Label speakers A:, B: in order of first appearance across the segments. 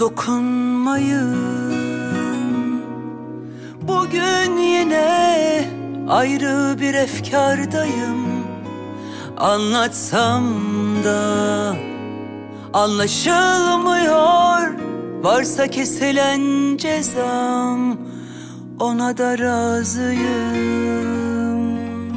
A: dokunmayın. Bugün yine ayrı bir efkardayım. Anlatsam da anlaşılmıyor. Varsa kesilen cezam, ona da razıyım.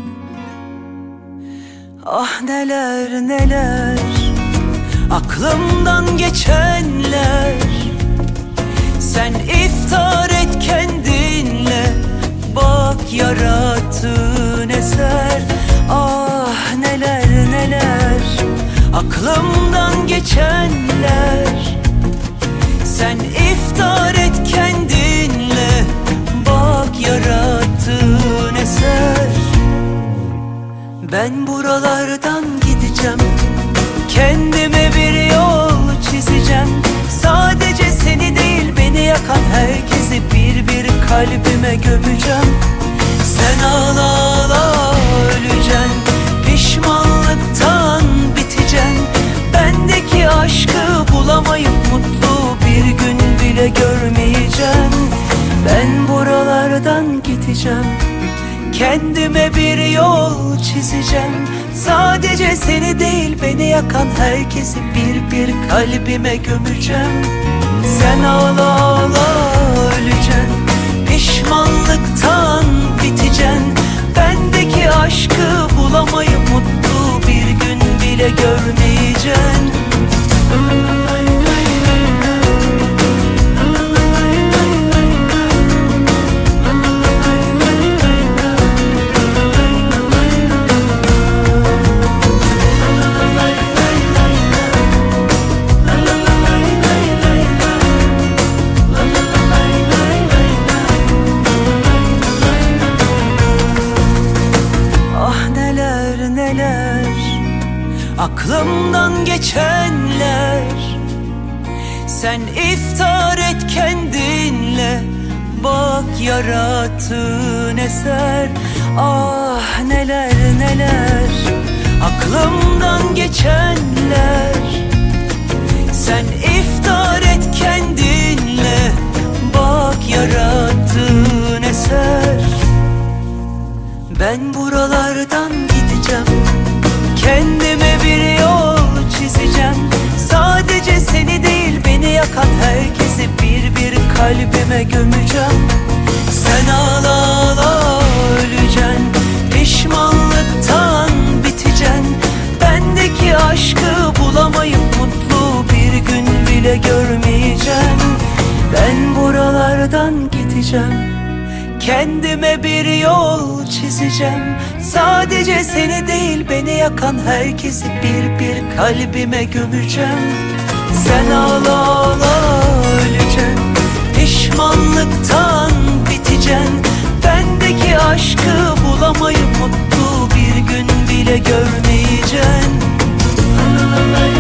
A: Ah neler neler aklımdan geçenler. Sen iftar et kendinle, bak yarattığın eser. Ah neler neler aklımdan geçenler. Sen iftar et kendinle, bak yarattığın eser. Ben buralardan gideceğim, kendime bir yol çizeceğim. Sadece seni değil, beni yakan herkesi bir bir kalbime gömeceğim. Sen ağla ağla öleceksin, pişmanlıktan biteceksin. Bendeki aşkı bulamayıp mutlu bir gün bile görmeyeceksin. Ben buralardan gideceğim, kendime bir yol çizeceğim. Sadece seni değil, beni yakan herkesi bir bir kalbime gömeceğim. Sen ağla ağla öleceksin, pişmanlıktan biteceksin. Bendeki aşkı bulamayıp mutlu bir gün bile görmeyeceksin. Aklımdan geçenler. Sen iftar et kendinle, bak yarattığın eser. Ah neler neler aklımdan geçenler. Sen iftar et kendinle, bak yarattığın eser. Ben buralardan gideceğim, kendime bir yol çizeceğim. Sadece seni değil, beni yakan herkesi bir bir kalbime gömeceğim. Sen ağla ağla öleceksin, pişmanlıktan biteceksin. Bendeki aşkı bulamayıp mutlu bir gün bile görmeyeceksin. Ben buralardan gideceğim, kendime bir yol çizeceğim. Sadece seni değil, beni yakan herkesi bir bir kalbime gömeceğim. Sen ağla ağla öleceksin, pişmanlıktan biteceksin. Bendeki aşkı bulamayıp mutlu bir gün bile görmeyeceksin.